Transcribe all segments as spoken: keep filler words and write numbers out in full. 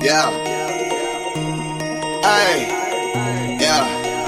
Yeah. Ay. Yeah.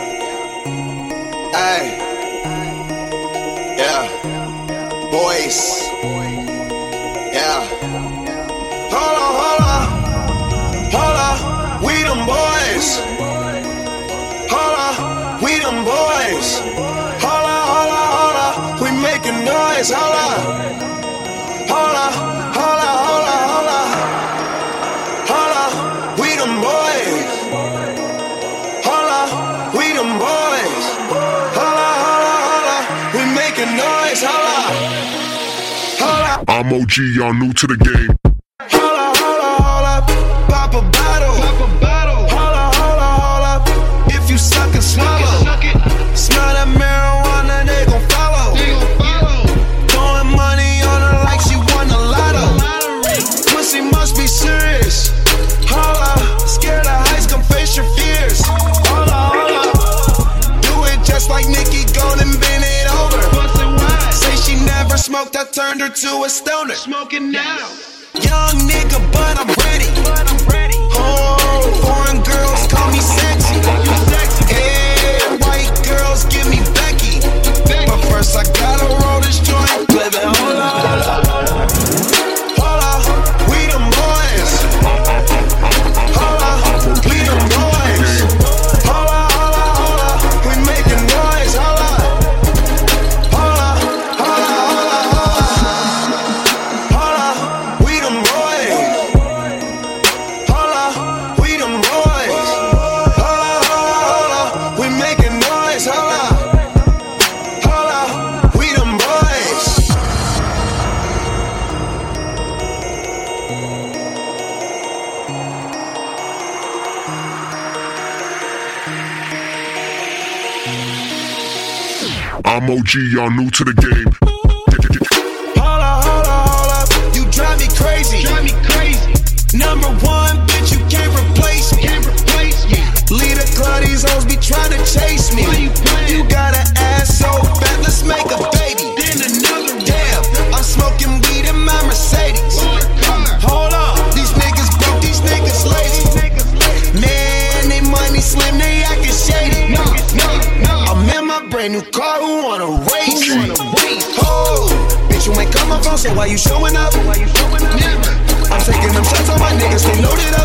Ay. Yeah. Boys. Yeah. Hold on, hold on. Hold on. We them boys. Hold on. We them boys. Hold on, hold on, hold on. We making noise. Hold on. Hold on. Hold on, hold on, hold on. Hold on. We them boys. Hold on. We them boys. Hold on, hold on, hold on. We making noise. Hold on. Hold on. I'm O G, y'all new to the game. Hold up, hold up, hold up. Pop a bottle. Pop a bottle. Hold up, hold up, hold up. If you suck and swallow. Suck it, suck it. Smell that marijuana, they gon' follow. They gon' follow. Throwing money on her like she won the lotto. Pussy must be serious. Hold up. Scared of heights, come face your fears. Hold up, hold up. Do it just like Nicki, go and bend it over. Say she never smoked, I turned her to a stoner. Smoking now. Young nigga, but I'm ready. Oh, foreign girls call me sexy. Yeah, white girls give me Becky. But first I gotta roll this joint. Baby, hold on, hold on, hold on. Hold on, we them boys. Hold on, we them boys. Hold on, hold on, hold on. We making noise. Hold on. Hold on, hold on, hold on, hold on. Hold on, we them boys. Hold on, we them boys. Hold on, hold on, hold on. We making noise. Hold on. Hold on, we them boys. I'm O G, y'all new to the game. Hold up, hold up, hold up. You drive me crazy. Drive me crazy. Number one, bitch, you can't replace me. Can't replace me. Lead a club, these hoes be trying to chase me. You, you got an ass so fat, let's make a baby. Then another damn, I'm smoking weed in my Mercedes. Hold up, these niggas broke, these niggas lazy. Man, they money slim, they actin' shady. No, no, no. I'm in my brand new car, who wanna race? Who wanna race? Oh, bitch, you ain't come my phone, so why you showing up? Why you showing up? Never. I'm taking them shots on my niggas, they loaded up.